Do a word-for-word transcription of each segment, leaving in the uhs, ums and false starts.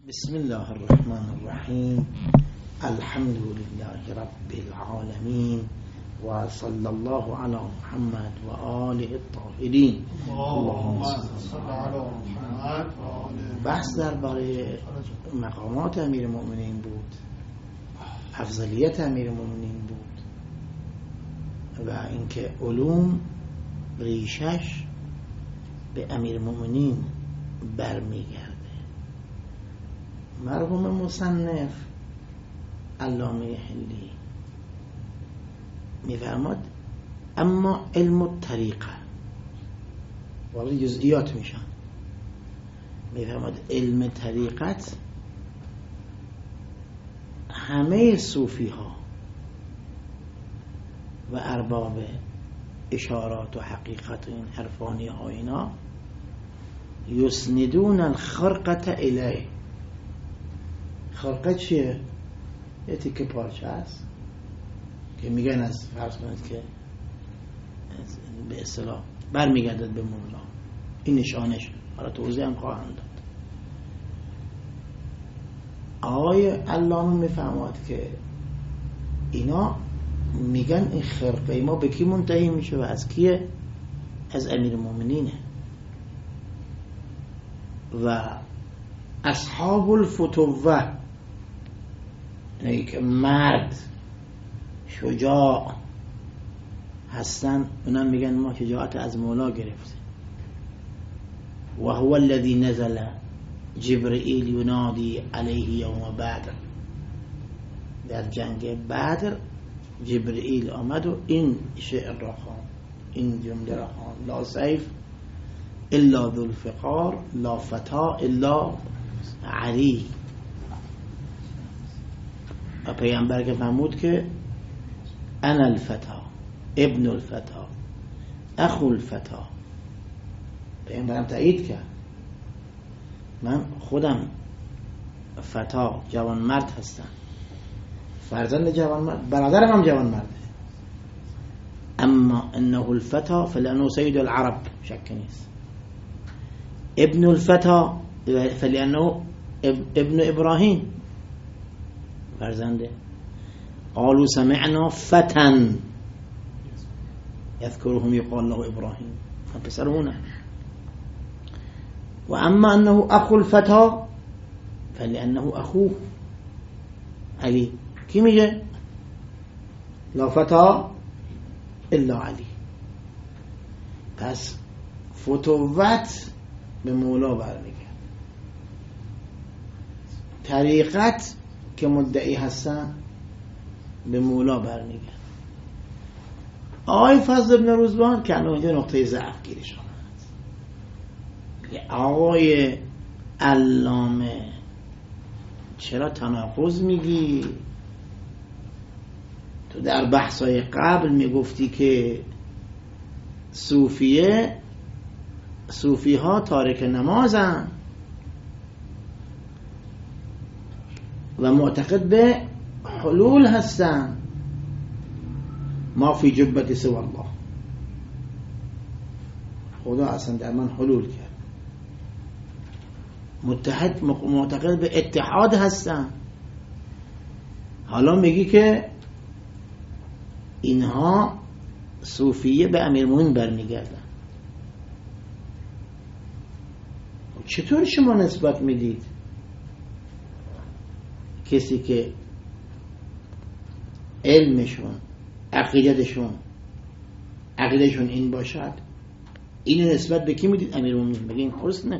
بسم الله الرحمن الرحیم. الحمد لله رب العالمین و صلی الله علی محمد و آله الطاهرین. اللهم صل علی محمد. بحث درباره مقامات امیر المؤمنین بود، افضلیت امیر المؤمنین بود و اینکه علوم ریشش به امیر المؤمنین برمیگرده. مرحوم مصنف علامه حلی میفرماد اما علم الطریقه، ولی جزئیات میشن، میفرماد علم طریقت همه صوفی ها و ارباب اشارات و حقیقت و این عرفانی ها اینا یسندون الخرقه الیه. خرقه چیه؟ یه تیکه پارچه هست که میگن از فرض کنید که به اصطلاح برمیگردد به مولا، این نشانش. حالا توضیح هم خواهم داد. آقای علامه میفهمد که اینا میگن این خرقه ما به کی منتهی میشه و از کیه؟ از امیر المؤمنینه. و اصحاب الفتوه، یعنی که مرد شجاع هستن، اونم میگن ما شجاعت از مولا گرفتیم. و هو الذی نزل جبرئیل ینادی علیه یوم بدر. در جنگ بدر جبرئیل آمد و این شعر را خواند، این جمله را خواند: لا سیف الا ذو الفقار، لا فتا الا عری. و پیامبر که فرمود که انا الفتا ابن الفتا اخو الفتا، پیامبرم تایید کرد من خودم فتا جوان مرد هستم، فرزند جوان مرد، برادرم هم جوان مرده. اما انه الفتا فلانه سید العرب، شک نیست. ابن الفتا فلانه ابن ابراهیم، فرزنده. قالوا سمعنا فتن يذكرهم يقال له ابراهیم، پسرونه. و اما انه اخو الفتا فلانه اخوه علی. کی میگه؟ لا فتا الا علی. پس فتوت به مولا برمیگرد. طریقت که مدعی هستن به مولا برمیگرد. آقای فضل ابن روزبان که الان اینجا نقطه ضعف گیرش آمد، آقای علامه چرا تناقض میگی؟ تو در بحثای قبل میگفتی که صوفیه صوفی ها تارک نمازن و معتقد به حلول هستن. ما فی جبت سوى الله، خدا اصلا در من حلول کرد. متحد معتقد به اتحاد هستن. حالا میگی که اینها صوفیه به امیرالمومنین برمیگردن. چطور شما نسبت میدید کسی که علمشون عقیدتشون عقیدتشون این باشد، اینو نسبت به کی میدید؟ امیرالمومنین. بگین حسنه.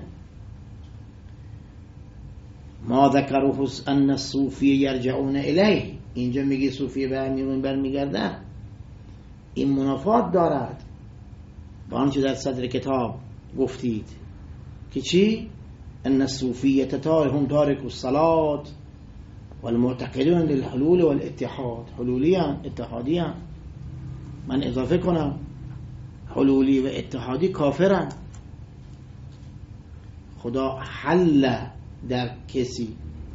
ما ذکره ان الصوفی یرجعون الیه، اینجا میگه صوفی به امیرالمومنین برمیگردن. این منافات دارد با آنچه در صدر کتاب گفتید که چی؟ ان الصوفیه تارهم تارک الصلاة والمعتقدون للحلول والاتحاد. حلولیان، اتحادیان. من اضافه کنم حلولی و اتحادی کافرن. خدا حل در کسی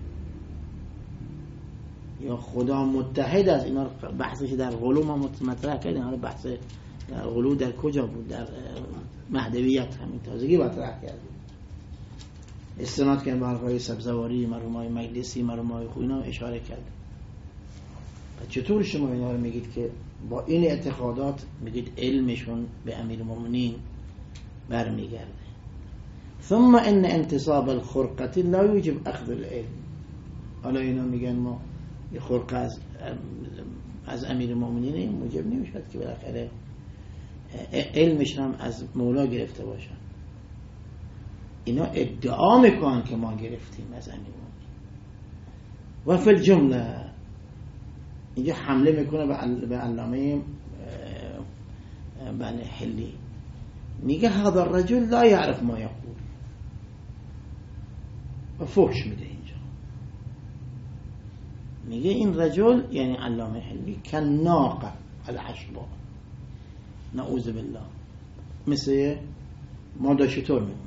یا خدا متحد است. اینا بحثش در غلو ما مطرح کردیم. حالا بحث در غلو در کجا بود؟ در مهدویت همین تازگی مطرح کردیم. استناد کردن به حرفای سبزواری، مرحومای مجلسی، مرحومای خوینا اشاره کرد. چطور شما اینا رو میگید که با این اعتقادات میگید علمشون به امیرالمومنین برمیگرده؟ ثم ان انتصاب الخرقه لا یوجب اخذ العلم. حالا اینا میگن ما یه خرقه از از امیرالمومنین موجب نمیشد که بالاخره علمش هم از مولا گرفته باشن. اینا ادعا میکنن که ما گرفتیم از امیرالمومنین. و فی الجمله اینجا حمله میکنه به علامه بنی حلی، میگه هذا الرجل لا يعرف ما يقول و فحش میده. اینجا میگه این رجل یعنی علامه حلی کناقه العشباء، نعوذ بالله، مثل ماده شطور میمونه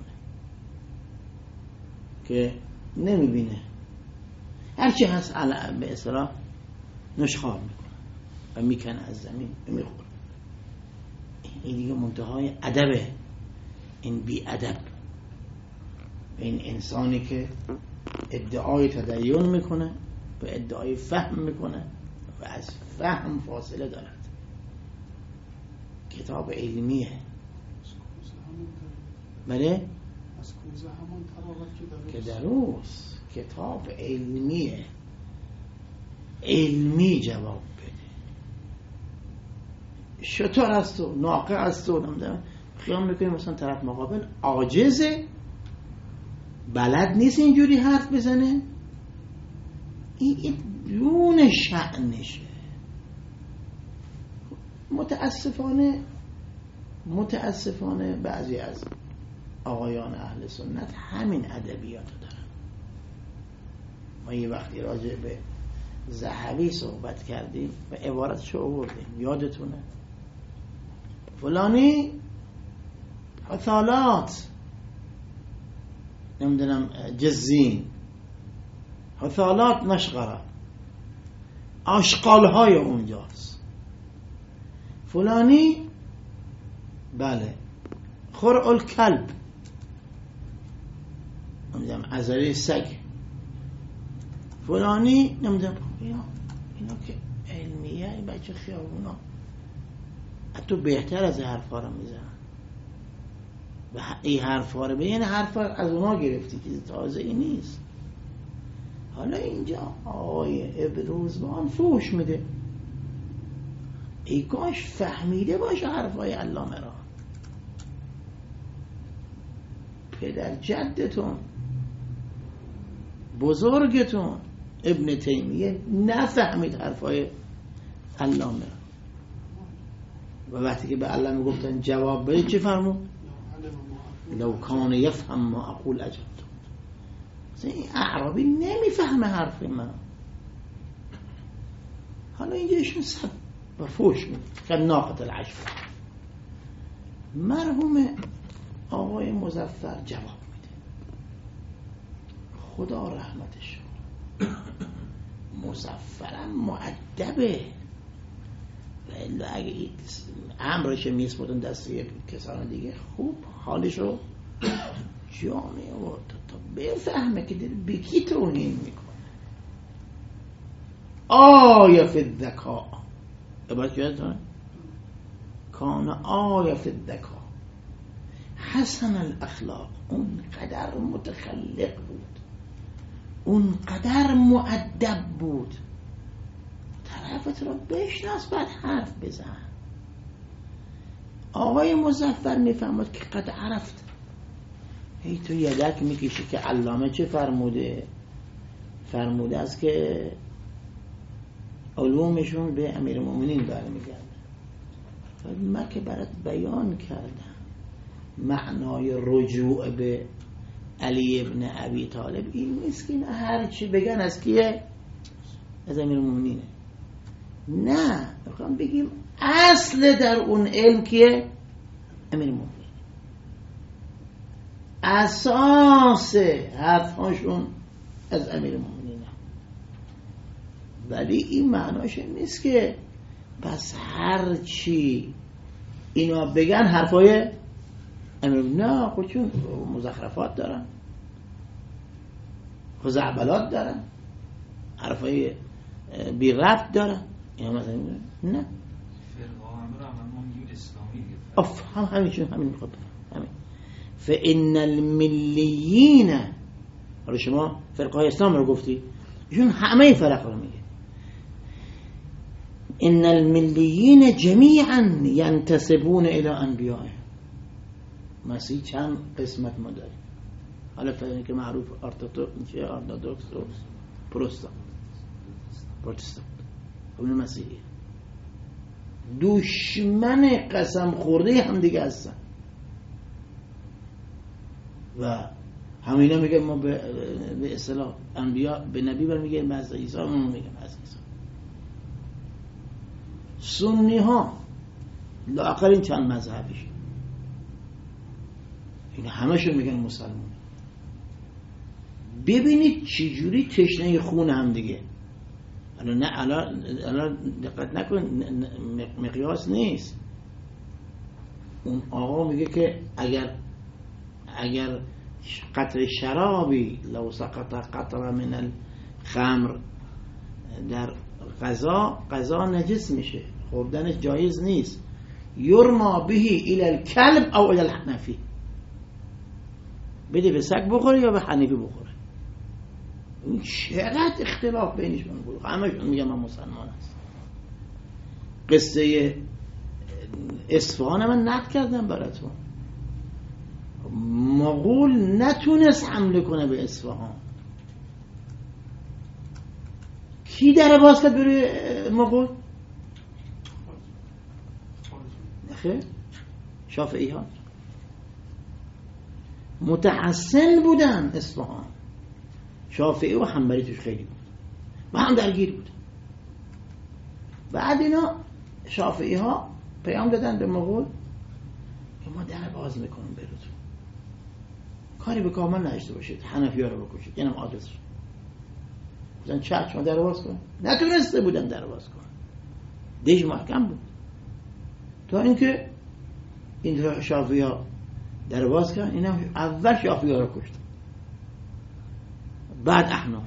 که نمیبینه، هرچی هست به اصطلاح نشخوار میکنه و میکنه از زمین میخوره. این دیگه منتهای ادبه، این بی ادب، این انسانی که ادعای تدین میکنه و ادعای فهم میکنه و از فهم فاصله دارد. کتاب علمیه، بله که دروس کتاب علمیه، علمی جواب بده. شطور است و ناقه است و نمیدونم، خیال میکنیم مثلا طرف مقابل عاجزه، بلد نیست اینجوری حرف بزنه. این دون شأنشه. متاسفانه متاسفانه بعضی از آقایان اهل سنت همین ادبیاتو دارن. ما یه وقتی راجع به ذهبی صحبت کردیم و عبارتشو آوردیم، یادتونه؟ فلانی حثالات، نمیدونم جزین، حثالات نشغره، آشغالهای اونجاست. فلانی بله خرع الکلب، نمیدونم عذره سگ. فلانی نمیدونم اینا اینا که علمیه، این بچه خیابونا حتی بهتر از حرفا رو میزنن و این حرفا رو به این حرفا از اونا گرفتی که تازه ای نیست. حالا اینجا آقای ابروزبان فوش میده، ای کاش فهمیده باشه حرفای علامه را. پدر جدتون بزرگتون ابن تیمیه نفهمید حرفای علامه و وقتی که به علامه گفتن جواب بده چه فرمود؟ لو کان یفهم ما اقول اجبتون. این اعرابی نمیفهمه حرف من. حالا اینجا ایشون سب و فوش میده که ناقت العشب. مرحوم آقای مظفر جواب میده، خدا رحمتش. مظفرم مؤدبه و الا اگه امرش میسپردن دسته کسان دیگه خوب حالشو جامعه و تا بفهمه که به کی توهین میکنه. آیه فی الذکاء، عبارت یادتونه؟ کان آیه فی الذکاء حسن الاخلاق. اون قدر متخلق بود، اون قدر مؤدب بود. طرفت رو بشناس بعد حرف بزن. آقای مظفر میفهمد که قد عرفت. هی تو یدک میکشی که علامه چه فرموده؟ فرموده است که علومشون به امیرالمومنین برمیگرده. من که برات بیان کردم معنای رجوع به علی ابن ابی طالب این نیست که هر چی بگن از کیه؟ از امیرالمومنینه. نه، میخوام بگیم اصل در اون علم کیه؟ امیرالمومنین. اساس حرفهاشون از امیرالمومنین. ولی این معناش نیست که پس هر چی اینا بگن حرفای امیر. نه، خودشون مزخرفات دارن. خزعبلات دارن، حرفای بی ربط دارن. اینا مثلا نه اف هم همینشون همین میخواد همین. فإن الملیین، حالا شما فرقه های اسلام رو گفتی، ایشون همه فرق رو میگه. ان الملیین جمیعا ینتسبون الی انبیاء. مسیح چند قسمت ما داریم، حالا فرقی که معروف ارتدوکس و پروتستان پروتستان اون مسیحی دشمن قسم خورده هم دیگه هستن و همینا میگه ما به به اصطلاح انبیا به نبی برمیگردیم، بعضی عیسی اون میگه بعضی عیسی. سنی ها لااقل این چند مذهبش این همشون میگن مسلمان. ببینید چجوری تشنه خون هم دیگه. الان نه الان الان دقت نکن، مقیاس نیست. اون آقا میگه که اگر اگر قطره شرابی لو سقط قطره من الخمر در غذا، غذا نجس میشه، خوردنش جایز نیست. یرما بهی الی الکلب او الی الحنفی، بده به سگ بخوره یا به حنفی بخوره. این چقدر اختلاف بینشون بود. همشون میگن من مسلمان هست. قصه اصفهان من نقل کردم براتون. مغول نتونست حمله کنه به اصفهان. کی در باز کرد بروی مغول؟ نخیر شافعی ها متحسن بودن اصفهان. شافعی و حنبلی توش خیلی بود و هم درگیر بود. بعد اینا شافعی ها پیام دادن به مغول ما در باز میکنیم براتون، کاری به کامل نداشته باشید، حنفی ها رو بکشید، اینم عادت شد. بزن چرچ شما در باز کن. نتونسته بودن در باز کن، دیش محکم بود. تا اینکه این شافعی ها در باز کن، اینا اول شافعی ها رو کشت، بعد احناف.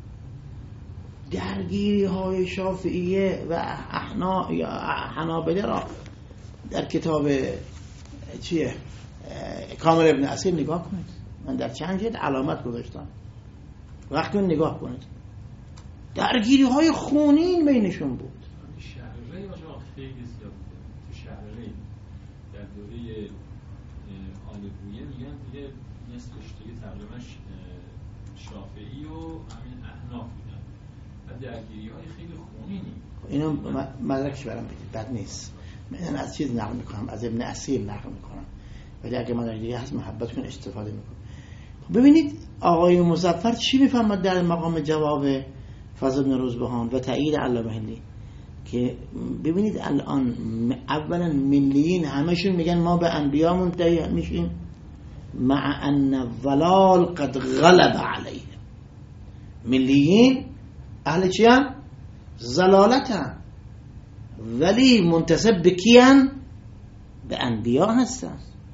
درگیری های شافعیه و احنا یا حنابله را در کتاب چیه کامل ابن اصیل نگاه کنید. من در چند جلد علامت گذاشتم، وقتی نگاه کنید درگیری های خونین بینشون بود. شهرری باشه خیلی زیاد بود. تو شهرری در دوره آل بویه میگن دیگه نصفش دیگه تقریبا شافعی و همین احناف بودن و درگیری های خیلی خونینی. اینو مدرکش برام بدید، بد نیست. من از چیز نقل میکنم، از ابن اصیل نقل میکنم، ولی اگه مدرک دیگه هست محبت کن استفاده میکنم. ببینید آقای مظفر چی میفهمد در مقام جواب فضل بن روزبهان و تایید علامه حلی، که ببینید الان اولا ملیین همشون میگن ما به انبیا منتهی میشیم، مع ان الضلال قد غلب علیه. ملیین اهل چی هم؟ ضلالت هم، ولی منتسب به کی هم؟ به انبیا هستن.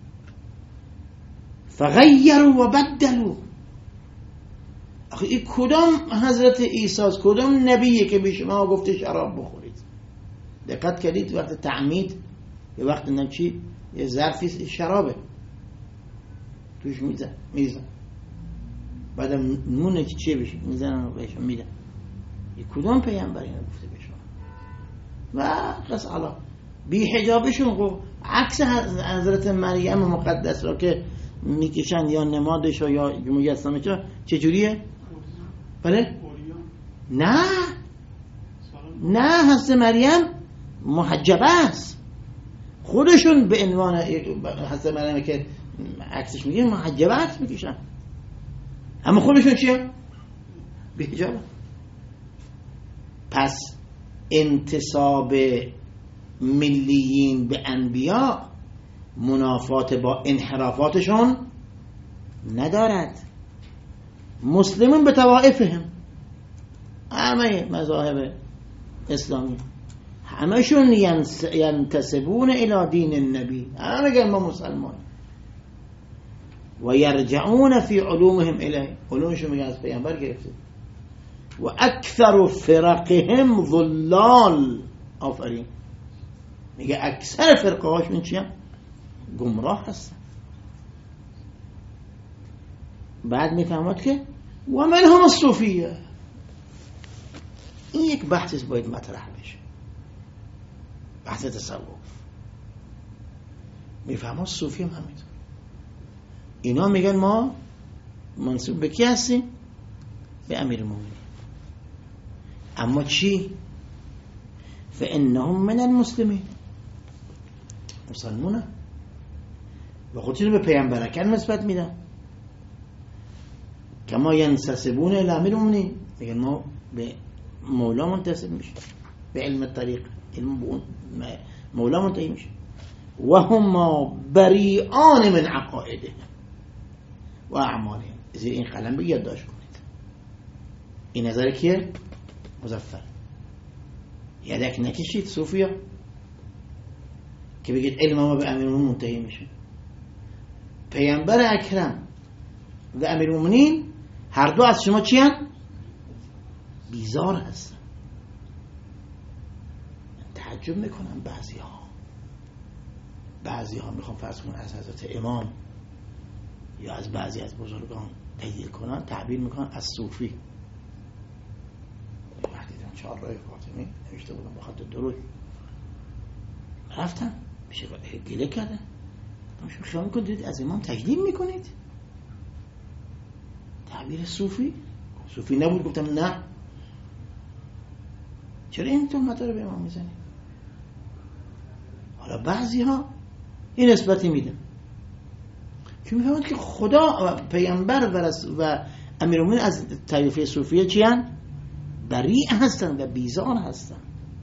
فغیروا و بدلوا. آخه این کدام حضرت عیسی است، کدام نبیه که به شما گفته شراب بخورید؟ دقت کردید وقت تعمید یه وقت نم چی یه ظرفی شرابه توش میزن میزن بعدم نمونه که چیه بشه میزنن و بهشون میدن. این کدام پیامبر اینو گفته به شما؟ و قص علا بی حجابشون خب عکس حضرت مریم مقدس را که میکشن یا نمادش یا مجسمش چجوریه؟ بله؟ نه نه حضرت مریم محجبه است. خودشون به عنوان حضرت مریم که عکسش میگه محجبه است میکشن، اما خودشون چیه؟ بی حجاب. پس انتساب ملیین به انبیا منافات با انحرافاتشون ندارد. مسلمون به طوائفهم، همه مذاهب اسلامی همشون ینتسبون الی دین النبی، همه میگن ما مسلمان. و یرجعون فی علومهم الیه، علومشون میگن از پیامبر گرفته. و اکثر فرقهم ضلال، آفرین، میگه اکثر فرقه هاشون چی هم؟ گمراه هستن. بعد میفهمد که و من هم الصوفیه. این یک بحث باید مطرح بشه، بحث تصوف. میفهمد صوفی هم همینطور. اینا میگن ما منصوب به کی هستیم؟ به امیرالمومنین. اما چی؟ فانهم من المسلمین، مسلمونه و خودشون به پیامبرکن نسبت میدن. کما ینسسبون الی امیرالمومنین، میگن ما به مولا منتسب میشه، به علم الطریق، علم به مولا منتهی میشه. و هم بریئان من عقائدهم و اعمالهم. زیر این قلم بگید یادداشت کنید. این نظر کیه؟ مظفر. یدک نکشید صوفیا که بگید علم ما به امیرالمومنین منتهی میشه. پیامبر اکرم و امیرالمومنین هر دو از شما چی هستن؟ بیزار هستن. تعجب میکنم بعضی ها بعضی ها میخوام فرض کنن از حضرت امام یا از بعضی از بزرگان تجلیل کنن، تعبیر میکنن از صوفی. وقتی دیدم چهار راه فاطمی نوشته بودم با خط درود، رفتم میشه گله کردن. شما خیال میکنید از امام تجلیل میکنید؟ تعبیر صوفی؟ صوفی نبود؟ گفتم نه. چرا این تهمت رو به امام میزنید؟ حالا بعضی ها این نسبتی میدن که میفهمند که خدا و پیامبر و, و امیرالمومنین از طایفه صوفیه چی هستن؟ بریء هستن و بیزار هستن.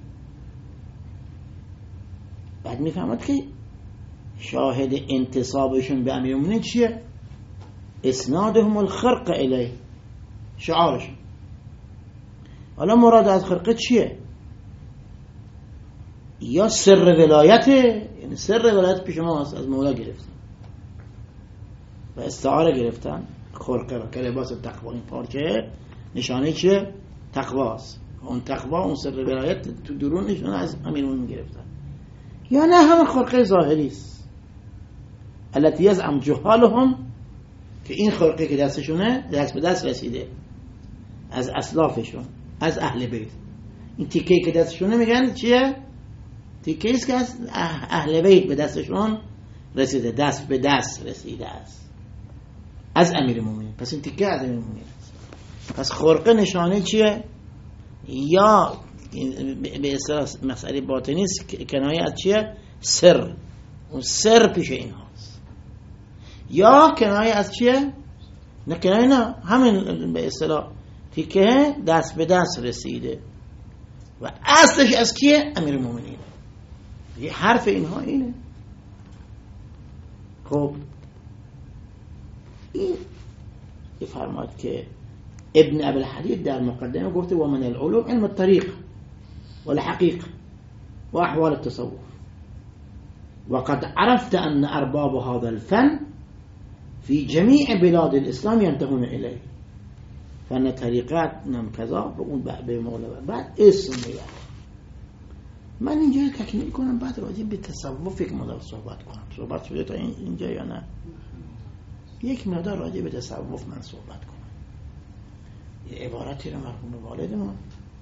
بعد میفهمند که شاهد انتصابشون به امیرالمومنین چیه؟ اسنادهم الخرق الیه، شعارشون. حالا مراد از خرقه چیه؟ یا سر ولایته، یعنی سر ولایت پیش ما از مولا گرفتن و استعاره گرفتن. خرقه و که لباس تقوا، این پارچه نشانه چیه؟ تقواست. اون تقوا، اون سر ولایت تو درون نشانه از امیرالمومنین گرفتن. یا نه همه خرقه ظاهری است التي يزعم جهالهم، که این خرقه که دستشونه دست به دست رسیده از اسلافشون، از اهل بیت. این تیکه‌ای که دستشونه میگن چیه؟ تیکه‌ای است که از اهل بیت به دستشون رسیده، دست به دست رسیده است از امیرالمومنین. پس این تیکه از امیرالمومنین است. پس خرقه نشانه چیه؟ یا به اصطلاح مسئله باطنی است، کنایه از چیه؟ سر. اون سر پیش اینهاست. یا کنایه از چیه؟ نه کنایه نه، همین به اصطلاح تیکه دست به دست رسیده و اصلش از کیه؟ امیرالمومنین. یه حرف اینها اینه. خب این فرماد که ابن ابی الحدید در مقدمه گفته و من العلوم علم الطریق والحقیقه و احوال التصوف وقد عرفت ان ارباب هذا الفن في جميع بلاد الاسلام ينتهون اليه. فن طریقت نم کذا به اون به مولا. بعد اسم میگه. من اینجا تکمیل کنم، بعد راجع به تصوف یک مقدار صحبت کنم. صحبت شده تا اینجا یا نه؟ یک مقدار راجع به تصوف من صحبت کنم. یه عبارتی رو مرحوم والدمون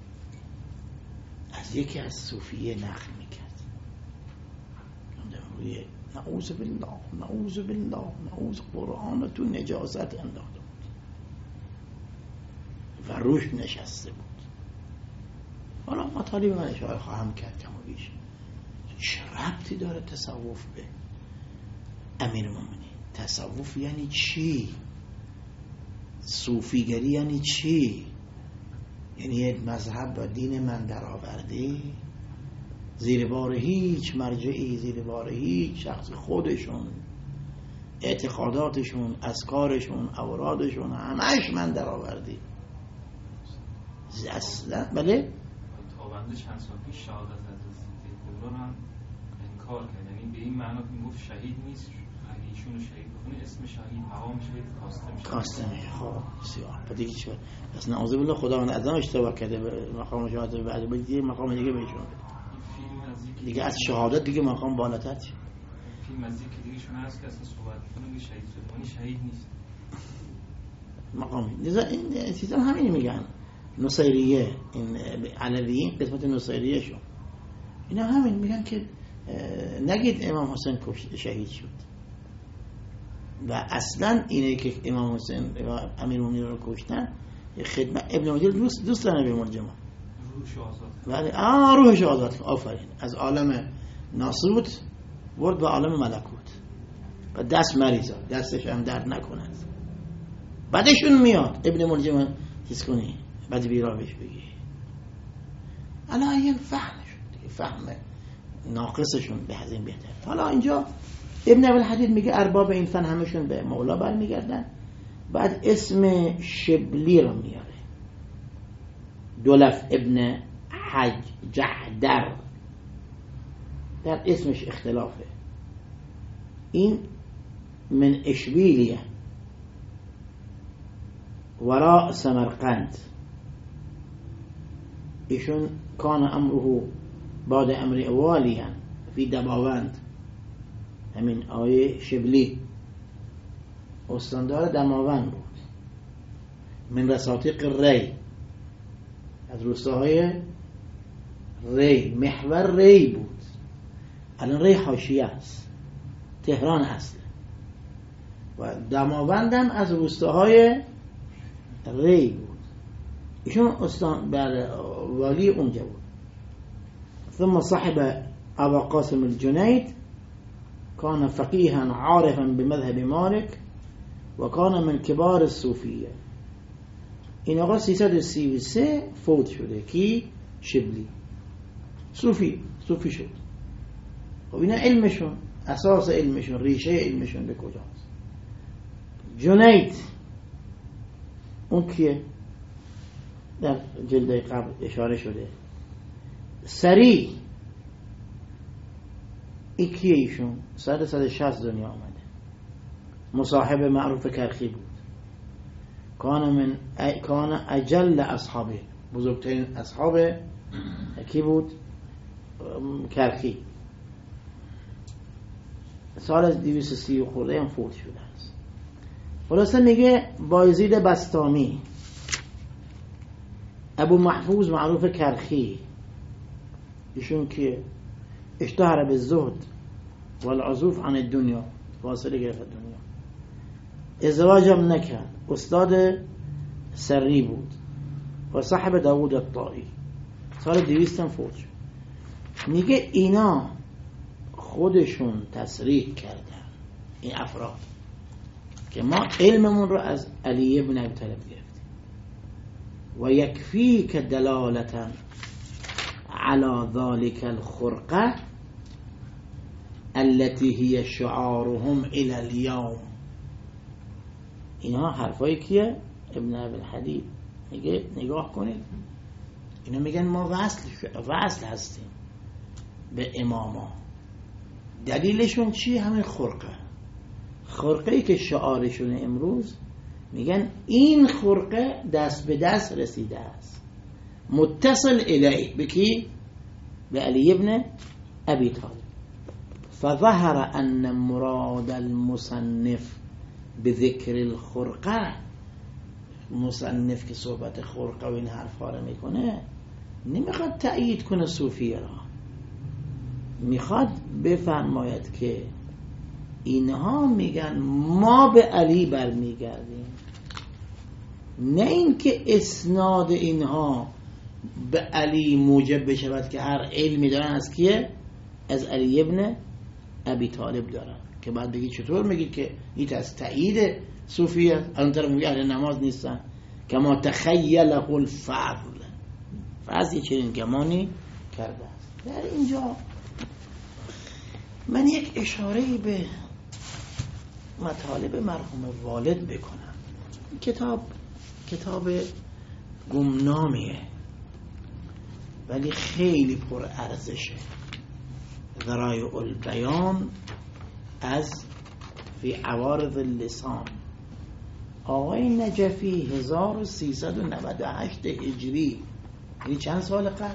از یکی از صوفیه نقل میکرد. روی نعوذ بالله نعوذ بالله نعوذ قرآن تو نجاست انداخته بود و روش نشسته بود. حالا مطالب من اشاره خواهم کرد کم و بیش. چه ربطی داره تصوف به امیرالمومنین؟ تصوف یعنی چی؟ صوفیگری یعنی چی؟ یعنی یک مذهب و دین من در آورده زیر بار هیچ مرجعی، زیر بار هیچ شخص، خودشون، اعتقاداتشون، اذکارشون، اورادشون، همش من در آورده اصلا. بله تابنده چند سال پیش شهادت از حضرت کبرا هم انکار کرد، یعنی به این معنا که میگفت شهید نیست، یعنی ایشون رو شهید بکنه اسم شهید مقامش باید کاسته میشه. کاسته میشه. خب بسیار. بعد دیگه چی؟ پس نعوذ بالله خداوند اعظم اشتباه کرده به مقام شهادت، بعد دیگه مقام دیگه بهشون بده. دیگه از شهادت دیگه مقام بالاتر چی؟ فیلم از اینکه دیگه شما هست که اصلا صحبت کنه شهید سلیمانی شهید نیست. مقام لذا این چیزا همین میگن. نصیریه این علویین قسمت نصیریه شو اینا همین میگن که نگید امام حسین شهید شد و اصلا اینه که امام حسین و امیرالمومنین رو کشتن خدمت ابن مجید دوست دوست داره به مرجمه روحش آزاد ولی آ روحش آزاد آفرین از عالم ناسوت ورد به عالم ملکوت و دست مریضا دستش هم درد نکنه بعدشون میاد ابن ملجم چیز کنی بعد بیرا بهش بگی الان این فهمشون دیگه فهم ناقصشون به هزین بهتر. حالا اینجا ابن ابوالحدید میگه ارباب این فن همشون به مولا برمیگردن. بعد اسم شبلی رو میاره دولف ابن حج جحدر در اسمش اختلافه. این من اشبیلیه وراء سمرقند. ایشون کان امره بعد امر والیا فی دماوند. همین آیه شبلی استاندار دماوند بود. من رساتیق ری از روستاهای ری محور ری بود. الان ری حاشیه است تهران اصله و دماوندم از روستاهای ری بود. ایشون استان بعد والی اونجا بود. ثم صاحب ابا قاسم الجنید كان فقيها عارفا بمذهب مالك وكان من كبار الصوفية. این آقا سیصد و سی و سه فوت شده کی؟ شبلی صوفی صوفی شد. خب اینا علمشون اساس علمشون ریشه علمشون به کجاست؟ جنید اون کیه؟ در جلد قبل اشاره شده. سری ای کیه ایشون؟ صد صد شصت دنیا آمده. مصاحب معروف کرخی بود. کان من ا... کان اجل اصحابه بزرگترین اصحاب کی بود؟ کرخی. سال از دویست و سی خورده هم فوت شده است. خلاصه میگه بایزید بستامی ابو محفوظ معروف کرخی ایشون که اشتهر به زهد والعزوف عن الدنیا فاصله گرفت دنیا ازواجم نکرد. استاد سری بود و صاحب داوود الطائی. سال دویست هم فوت شد. میگه اینا خودشون تصریح کردن این افراد که ما علممون رو از علی ابن ابی طالب گرفتیم و یکفی که دلالتا على ذلك الخرقه التي هي شعارهم الى اليوم. اینا حرفای کیه؟ ابن ابوالحدید. میگه نگاه کنید اینا میگن ما وصل وصل هستیم به اماما. دلیلشون چی؟ همین خرقه. خرقه‌ای که شعارشون امروز میگن این خرقه دست به دست رسیده است متصل الیه بکی؟ به علی ابن ابی طالب. فظهر ان مراد المصنف بذکر الخرقه، مصنف که صحبت خرقه و این حرفا رو میکنه نمیخواد تأیید کنه صوفیه را، میخواد بفرماید که اینها میگن ما به علی برمیگردیم، نه این که اسناد اینها به علی موجب بشود که هر علمی دارن از کیه؟ از علی ابن ابی طالب دارن. که بعد بگید چطور میگید که این از تأیید صوفیه؟ الان میگه اهل نماز نیستن. کما تخیله الفضل، فضل چنین گمانی کرده است. در اینجا من یک اشاره‌ای به مطالب مرحوم والد بکنم. کتاب کتاب گمنامیه ولی خیلی پر ارزشه. ذرایع البیان از فی عوارض اللسان. آقای نجفی هزار و سیصد و نود و هشت هجری، یعنی چند سال قبل؟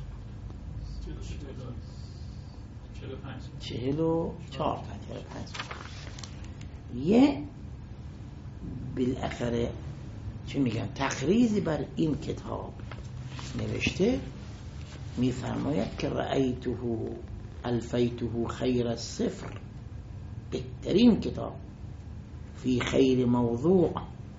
چهل و چهار تا چهل و پنج سال. یه بالاخره چه میگن تقریزی بر این کتاب نوشته، میفرماید که رأیته الفیته خیر السفر، بهترین کتاب فی خیر موضوع.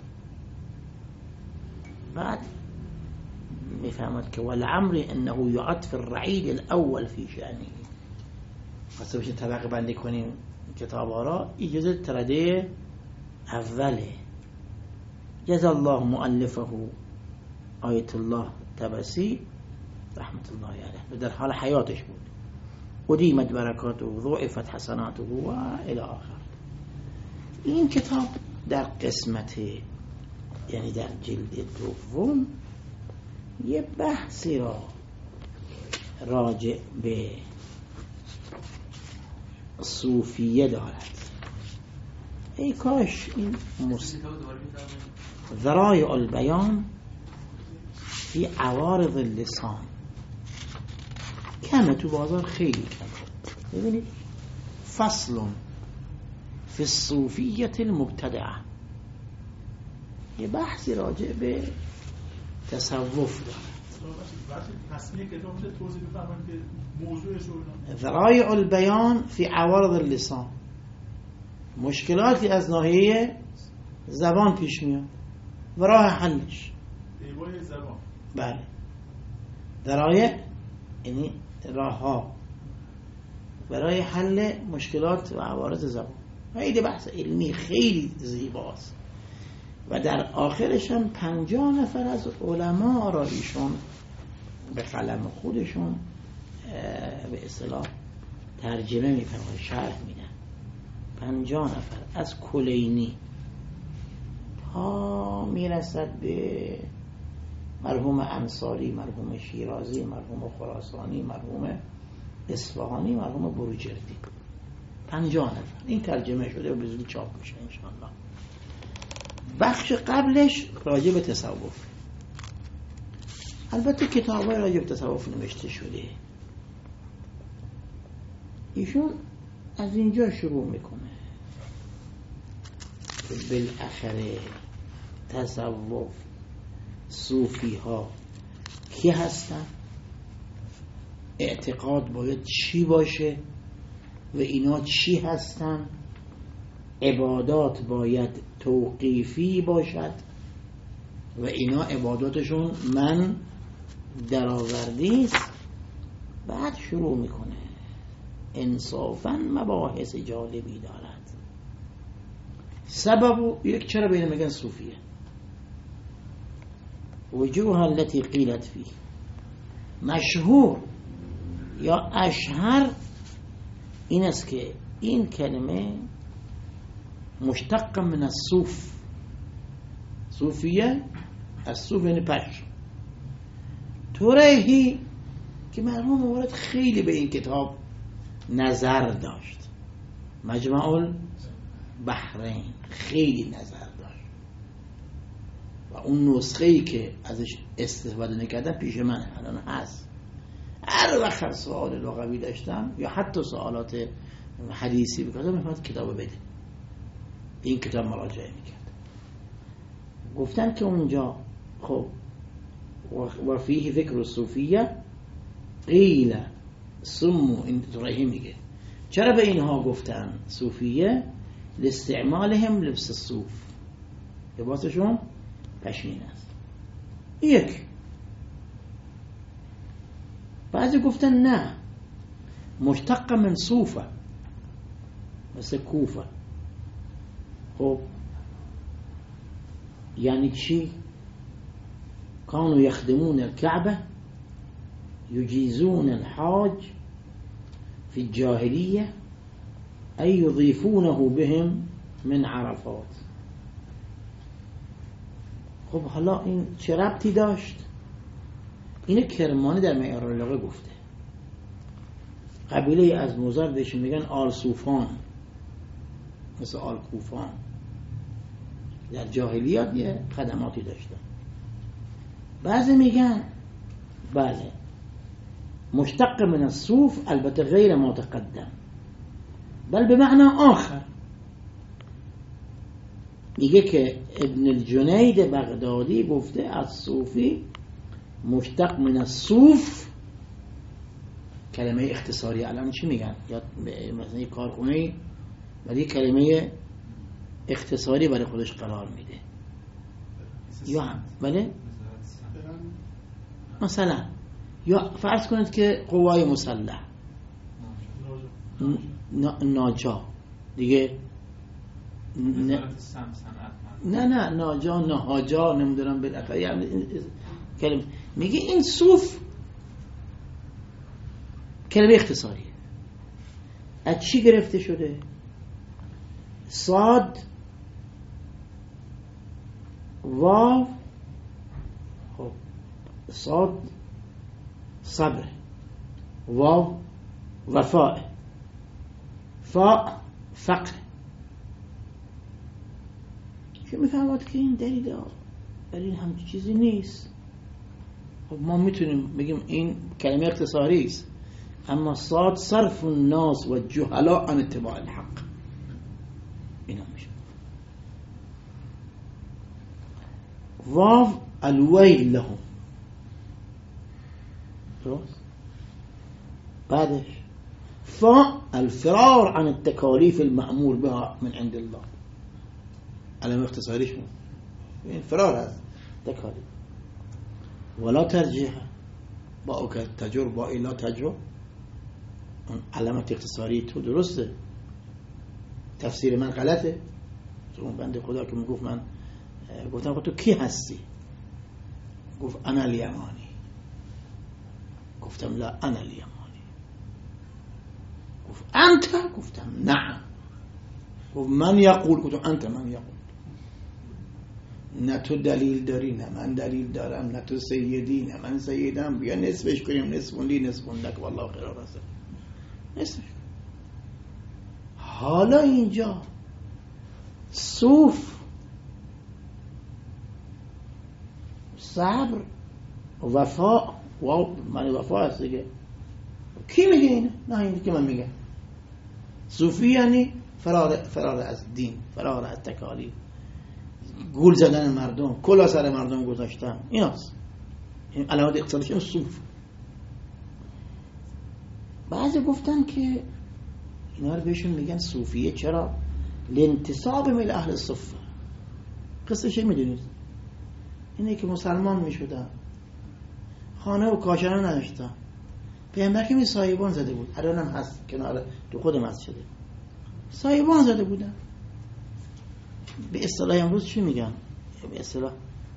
بعد میفرماید که والعمر انه یعد فی الرعید الاول فی شأنه. واسه بشه طبقه بندی کنیم کتاب ها را، اجازه ترده اوله. جزا الله مؤلفه آیت الله طبسی رحمت الله علیه، در حال حیاتش بود، ادیمت برکاته و ضعفت حسناته و الی آخر. این کتاب در قسمت یعنی در جلد دوم یه بحثی را راجع به صوفیه دارد. ای کاش این مس... ذرایع البیان فی عوارض اللسان کمه تو بازار، خیلی کمه. ببینید فصل فی الصوفیه المبتدعه، یه بحثی راجع به تصوف دارد. ذرایع البیان فی عوارض اللسان، مشکلاتی از ناحیه زبان پیش میاد و راه حلش. زبان بله، ذرایع یعنی راه ها برای حل مشکلات و عوارض زبان. خیلی بحث علمی خیلی زیباست و در آخرش هم پنجاه نفر از علما را ایشون به قلم خودشون به اصطلاح ترجمه می‌فرمایند، شرح میدن. پنجاه نفر از کلینی تا میرسد به مرحوم انصاری، مرحوم شیرازی، مرحوم خراسانی، مرحوم اصفهانی، مرحوم بروجردی. پنجاه نفر. این ترجمه شده و به زودی چاپ میشه انشاءالله. بخش قبلش راجع به تصوف. البته کتاب‌های راجع به تصوف نوشته شده. ایشون از اینجا شروع میکنه که بالاخره تصوف، صوفی ها کی هستن، اعتقاد باید چی باشه و اینا چی هستن، عبادات باید توقیفی باشد و اینا عباداتشون من درآوردیست. بعد شروع میکنه انصافاً مباحث جالبی دارد. سبب یک چرا بین میگن صوفیه، وجوه التي قیلت فيه، مشهور یا اشهر این است که این کلمه مشتق من الصوف. صوفیه از صوف یعنی پشم. ترهی که مرحوم مورد خیلی به این کتاب نظر داشت، مجمع البحرین خیلی نظر داشت و اون نسخه‌ای که ازش استفاده نکردم پیش من الان هست. هر وقت سوال لغوی داشتم یا حتی سوالات حدیثی بکردم میفهمد کتاب بده، این کتاب مراجعه میکرد. گفتن که اونجا خب و فیه ذکر الصوفیه قیل سمو، این ترهی میگه چرا به اینها گفتن صوفیه؟ لاستعمالهم لبس الصوف، لباسشون پشمین است. یک بعضی گفتن نه، مشتق من صوفه، مثل کوفه. خب یعنی چی؟ كانوا يخدمون الكعبة يجيزون الحاج في الجاهلية أي يضيفونه بهم من عرفات. خب حالا این چه ربطی داشت؟ اینه کرمانی در معیار اللغه گفته. قبیله از مزار بهش میگن آل صوفان، مثل آل کوفان در جاهلیات یه خدماتی داشتن. بعضی میگن بله مشتق من الصوف، البته غیر ما تقدم، بل به معنی آخر. میگه که ابن الجنید بغدادی گفته از صوفی مشتق من الصوف، کلمه اختصاری. الان چی میگن؟ یا مثلا یک کارخونه ولی کلمه اختصاری برای خودش قرار میده. یا هم بله مثلا یا فرض کنید که قوای مسلح ناجا دیگه، نه نه ناجا نهاجا نمیدونم بالاخره یعنی کلمه میگه این صوف کلمه اختصاریه. از چی گرفته شده؟ صاد واو، خب صاد صبر، واو وفاء، فاء فقر. چه میفهمد که این دلیل دار ولی این همچی چیزی نیست. خب ما میتونیم بگیم این کلمه اختصاری است، اما صاد صرف الناس و جهلا عن اتباع الحق، اینا میشه. واو الویل لهم، درست؟ بعدش فاء الفرار عن التكاليف المأمور بها من عند الله. علم اختصاریش این فرار از تکالیف. ولا ترجیح با او که تجرب با ایلا تجرب، اون علامت اختصاری تو درسته، تفسیر من غلطه. اون بنده خدا که میگفت من گفتم تو کی هستی؟ گفت انا الیمانی. گفتم لا انا الیمانی. گفت انت؟ گفتم نعم. گفت من یقول؟ گفتم انت من یقول. نه تو دلیل داری نه من دلیل دارم، نه تو سیدی نه من سیدم، بیا نصفش کنیم، نصفون لی نصفون لک والله خیر الرازق، نصفش. حالا اینجا صوف، صبر، وفا، و من وفا هست دیگه. کی میگه اینه؟ نه اینه که من میگم. صوفی یعنی فرار فرار از دین، فرار از تکالیف، گول زدن مردم، کلا سر مردم گذاشتن، ایناست. این علامت اقتصادش این صوف. بعضی گفتن که اینا رو بهشون میگن صوفیه. چرا؟ لانتساب من اهل الصفه. قصهش میدونید اینه که مسلمان میشدن، خانه و کاشانه نداشتن، پیامبر که می سایبان زده بود، الانم هست کنار تو خود مسجد، سایبان زده بودن. به اصطلاح امروز چی میگن؟ به اصطلاح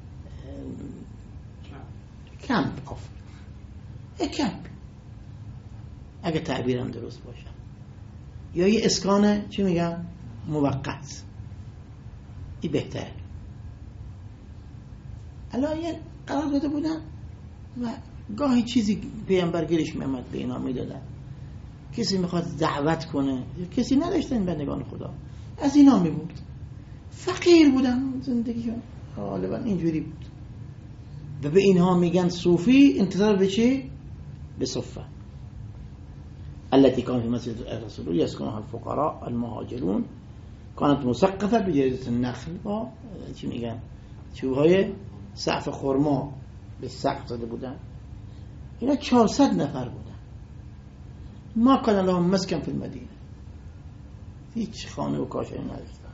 کمپ آف کمپ، اگه تعبیرم درست باشه، یا یه اسکان چی میگن؟ موقت. این بهتره. الان یه قرار داده بودن و گاهی چیزی پیامبر گیرش میامد به اینا میدادن. کسی میخواد دعوت کنه، کسی نداشتن بندگان خدا، از اینا میبود. فقیر بودن، زندگیشون غالبا اینجوری بود. و به اینها میگن صوفی. انتظار به چی؟ به صفه التي كان في مسجد الرسول يسكنها الفقراء المهاجرون كانت مسقفه بجريده النخل. با چی میگن؟ چوبهای سقف خرما به سقف زده بودن. اینا چهارصد نفر بودن. ما كان لهم مسكن في المدينه، هیچ خانه و کاشانه نداشتن.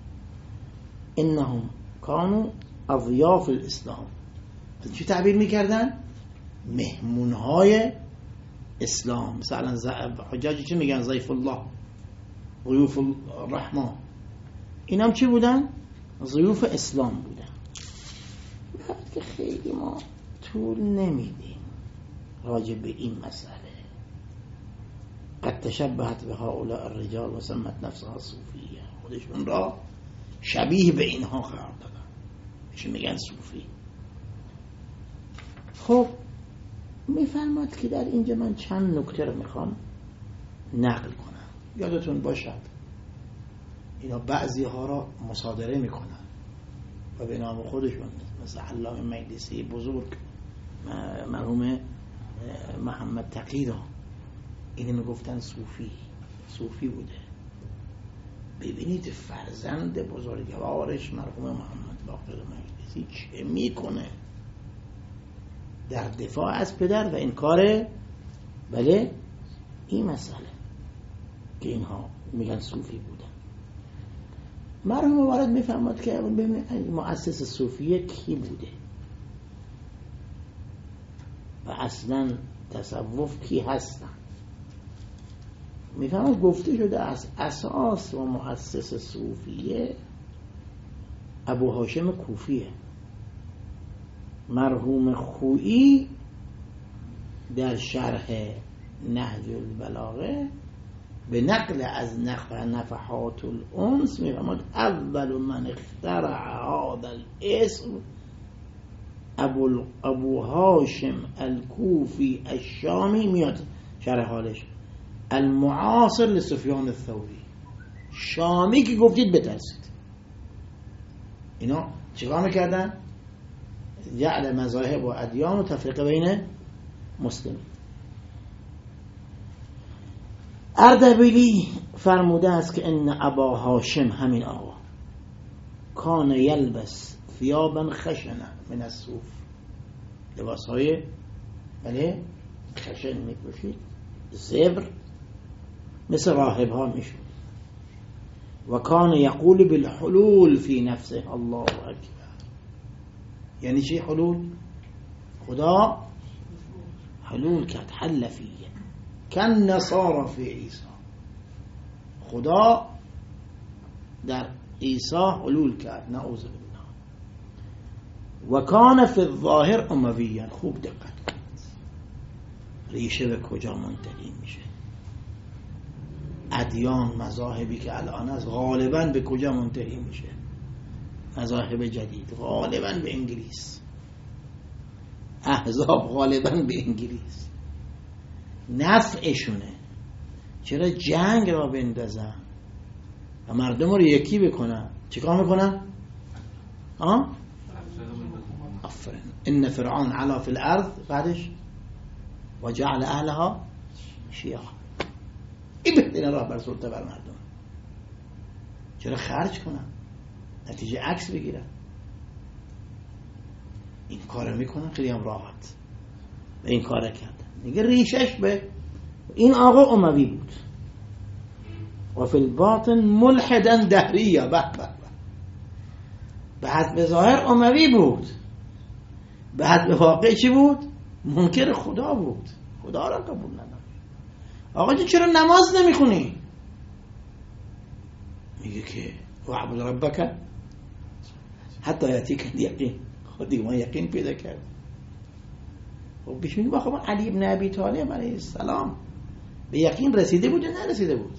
انهم كانوا اضياف الاسلام. چی تعبیر میکردن؟ مهمونهای اسلام. مثلا حجاجی چی میگن؟ ضیف الله، ضیوف الرحمن. اینا هم چی بودن؟ ضیوف اسلام بودن. بعد که خیلی ما طول نمیدیم راجع به این مسئله. قد تشبهت به هؤلاء الرجال و سمت نفسها صوفیه. خودشون را شبیه به اینها قرار دادن، چی میگن؟ صوفی. خب میفرماد که در اینجا من چند نکته رو میخوام نقل کنم. یادتون باشد اینا بعضی ها را مصادره میکنن و به نام خودشون، مثل علامه مجلسی بزرگ، مرحوم محمد تقی را اینو میگفتن صوفی، صوفی بوده. ببینید فرزند بزرگوارش مرحوم محمد باقر مجلسی چه میکنه در دفاع از پدر و این کاره. بله این مسئله که اینها میگن صوفی بودن. مرحوم وارد میفهمد که ببینید مؤسس صوفیه کی بوده و اصلا تصوف کی هستن. میفهمد گفته شده از اساس و مؤسس صوفیه ابو هاشم کوفیه. مرحوم خویی در شرح نهج البلاغه به نقل از نفحات الانس میفهمد اول من اخترع هذا الاسم ابو, ابو هاشم الکوفی الشامی. میاد شرح حالش المعاصر لسفیان الثوری، شامی که گفتید بترسید. اینا چیکار میکردن؟ جعل مذاهب و ادیان و تفریق بین مسلمین. اردبیلی فرموده است که ان ابا هاشم، همین آقا، کان یلبس ثیابا خشنه من الصوف، لباس های بله خشن میپوشید، زبر، مثل راهب ها میشود. و کان یقول بالحلول فی نفسه. الله اکبر. یعنی چی حلول؟ خدا حلول کرد، حل فیه کن نصارا فی عیسی. خدا در عیسی حلول کرد، نعوذ بالله. و کان فی الظاهر امویا. خوب دقت کنید ریشه به کجا منتهی میشه. ادیان، مذاهبی که الان از غالبا به کجا منتهی میشه؟ مذاهب جدید غالبا به انگلیس، احزاب غالبا به انگلیس. نفعشونه. چرا جنگ را بندازن و مردم رو یکی بکنن؟ چیکار میکنن؟ آه؟ افرین ان فرعون علا فی الارض، بعدش و جعل اهلها شیعا. این بهترین راه بر سلطه بر مردم. چرا خرج کنن؟ نتیجه عکس بگیرن. این کار میکنن خیلی هم راحت و این کار کردن. میگه ریشش به این آقا اموی بود و فی الباطن ملحدا دهریه. به به بعد به ظاهر اموی بود، بعد به واقع چی بود؟ منکر خدا بود، خدا را قبول نداشت. آقا جون چرا نماز نمیخونی؟ میگه که وعبد ربک حتی یاتیک الیقین. خودی ما یقین پیدا کرد. خب بهش میگه خب علی ابن ابی طالب علیه السلام به یقین رسیده بود یا نرسیده بود؟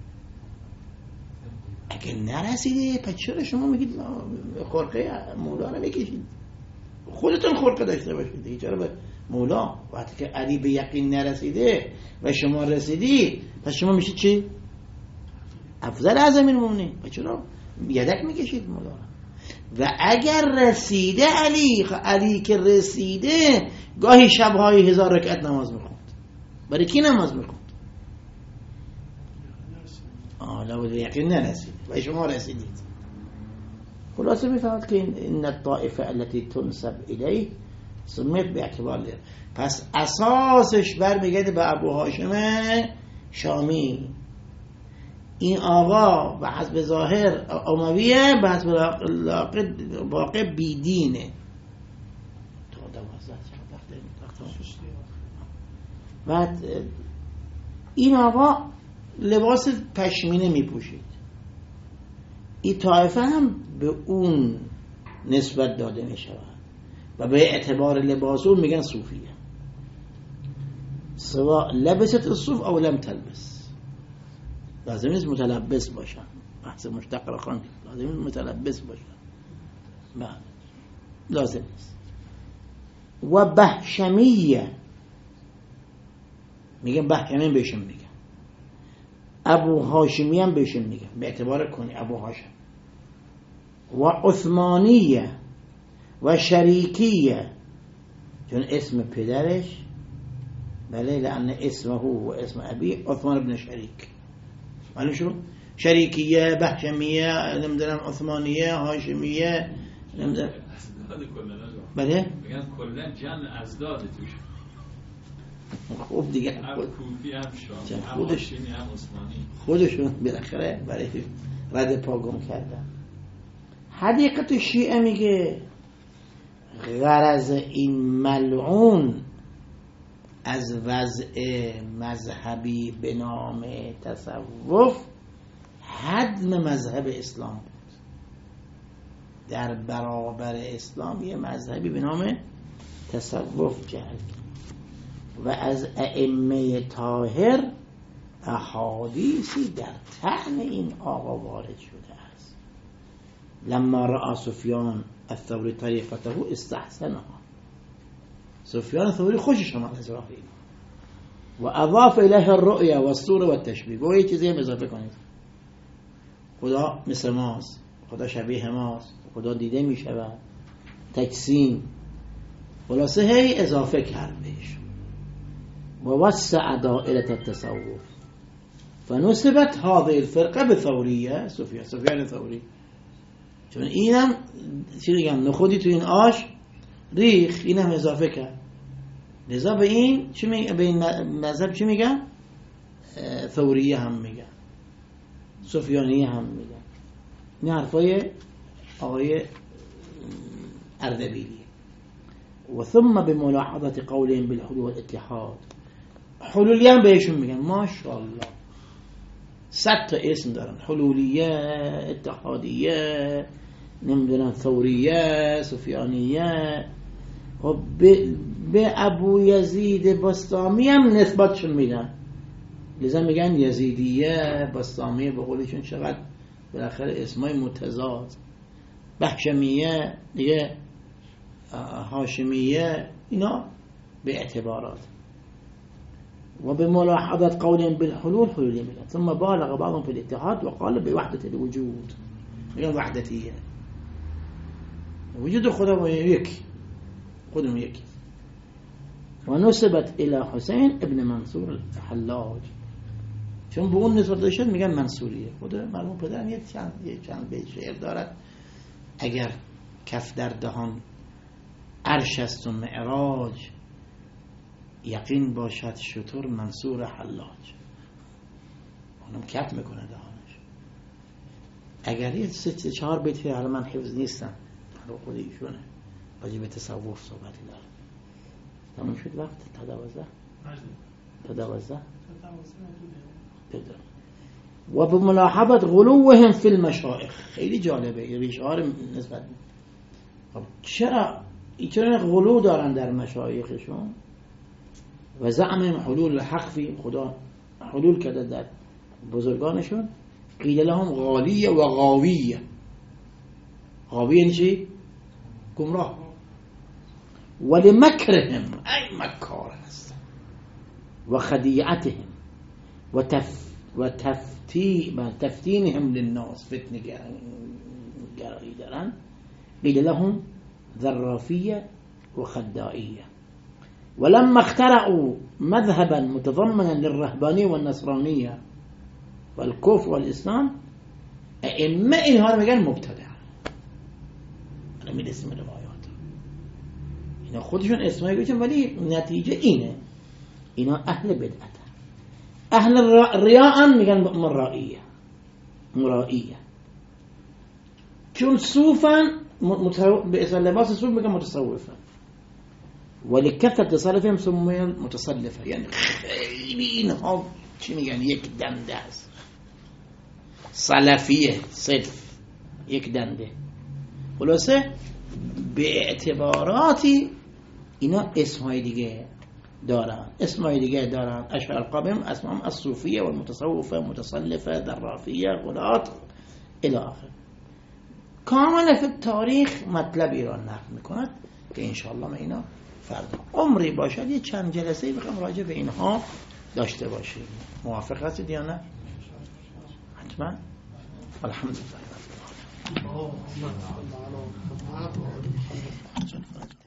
اگه نرسیده پس چرا شما میگید خرقه مولا رو میکشید؟ خودتون خرقه داشته باشید دیگه. چرا به مولا؟ وقتی که علی به یقین نرسیده و شما رسیدی پس شما میشید چی؟ افضل از امیر المؤمنین. پس چرا یدک میکشید مولا رو؟ و اگر رسیده علی، علی که رسیده گاهی شبهای هزار رکعت نماز میخوند. برای کی نماز میخوند؟ آه لابد به یقین نرسید و شما رسیدید. خلاصه میفهمد که این الطائفه التي تنسب الیه سمیت به اعتبار. پس اساسش برمیگرده به ابو هاشم شامی. این آقا به حسب ظاهر امویه، به حسب واقع بیدینه. بعد این آقا لباس پشمینه می پوشید. این طایفه هم به اون نسبت داده می شود و به اعتبار لباس اون میگن صوفیه. سوا لبست الصوف او لم تلبس. لازم نیست متلبس باشن. بحث مشتق را خواندیم. لازم نیست متلبس باشن. بله لازم نیست. و بهشمیه، میگن بهشمین بهشم میگن. ابو هاشمی هم بهشون میگن، به اعتبار کنی ابو هاشم. و عثمانیه و شریکیه، چون اسم پدرش بله لأن اسمه و اسم ابی عثمان ابن شریک، ولی شو شریکیه، بهشمیه، نمیدونم عثمانیه، هاشمیه، نمیدونم بله میگن کلا جمع ازداد توش. خوب دیگه هم کوفی هم شامی هم خودش هاشمی هم عثمانی، خودشون بالاخره برای رد پا گم کردن. حدیقت شیعه میگه غرض این ملعون از وضع مذهبی به نام تصوف هدم مذهب اسلام بود. در برابر اسلام یه مذهبی به نام تصوف جهل و از ائمه طاهر احادیثی در طعن این آقا وارد شده است. لما رأى سفیان الثوری طریقته استحسنها، سفیان ثوری خوشش آمد از راه این و اضاف الیه الرؤیا و الصوره و التشبیه. و یه چیزی هم اضافه کنید، خدا مثل ماست، خدا شبیه ماست، خدا دیده می شود، تجسیم، خلاصه هی اضافه کرد بهش. و وسع دائره التصوف فنسبت هذه الفرقه به ثوریه، سفیان سفیان ثوری، چون اینم چی میگم نخودی تو این آش ریخ، اینم اضافه کرد، لذا به این چی می... به این مذهب چی میگن؟ ثوریه هم میگن، سفیانیه هم میگن. این حرفای آقای اردبیلی. و ثم بملاحظه قولهم بالحلول والاتحاد، حلولی هم بهشون میگن ماشاءالله صد تا اسم دارن، حلولیه، اتحادیه، نمیدونم ثوریه، سفیانیه. و به, به ابو یزید بسطامی هم نسبتشون میدن، لذا میگن یزیدیه، بسطامیه، به قولشون چقدر بالاخره اسمای متضاد، بهشمیه دیگه، هاشمیه، اینا به اعتبارات. و به ملاحظه قولهم بالحلول حلولی میگن. ثم بالغ بعضهم في الاتحاد وقال بوحدة الوجود، میگن وحدتیه، وجود خدا یکی، خودم یکی. و نسبت الى حسین ابن منصور الحلاج، چون به اون نسبت شد میگن منصوریه. خود مرحوم پدرم یه چند یه چند بیت شعر دارد: اگر کف در دهان عرش است و معراج، یقین باشد شتر منصور حلاج. اونم کف میکنه دهانش. اگر یه سه چهار بیت حالا من حفظ نیستم، رو خود ایشونه راجع به تصوف صحبت دارم. تمام شد وقت تا دوازده تا دوازده و به ملاحظه غلوهم فی المشایخ. خیلی جالبه ریشه ها نسبت. خب چرا چرا غلو دارن در مشایخشون؟ و زعمهم حلول الحق فی، خدا حلول کرده در بزرگانشون. قیل لهم غالیه و غاویه. غاویه یعنی چی؟ گمراه. ولی مکرهم، ای مکار هستن، و خدیعتهم و تف و تفتی و تفتینهم للناس، فتنه گرایی دارن. قیل لهم ذرافیه و خدائیه. ولما اخترعوا مذهبا متضمنا للرهبانية والنصرانية والكفر والإسلام، ائمه اینها رو میگن مبتدع. الان می اسم روایات اینا خودشون اسمایی گوشن، ولی نتیجه اینه اینا اهل بدعت، اهل ریاء میگن مرائیه مرائیه. چون صوفن به اسم لباس صوف میگن متصوفه، ولی کثرت تصرفهم سموه متصلفه، یعنی خیلی اینها چی میگن یک دنده است، سلفیه صرف یک دنده. خلاصه به اعتباراتی اینا اسمهای دیگه دارن، اسمهای دیگه دارن. اشعار قبم اسمهم الصوفیه و المتصوفه، متصلفه، درافیه، غلات الی آخر. کاملا فی تاریخ مطلب ایران نقل میکند که انشاءالله ما اینا فردا عمری باشد یه چند جلسه بخوام راجع به اینها داشته باشیم. موافق هستید یا نه؟ حتما. الحمدلله.